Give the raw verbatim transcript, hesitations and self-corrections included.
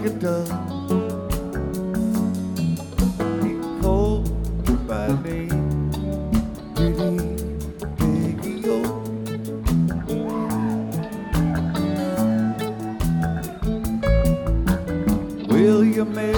it does. He called by name, pretty Peggy-O. Will you marry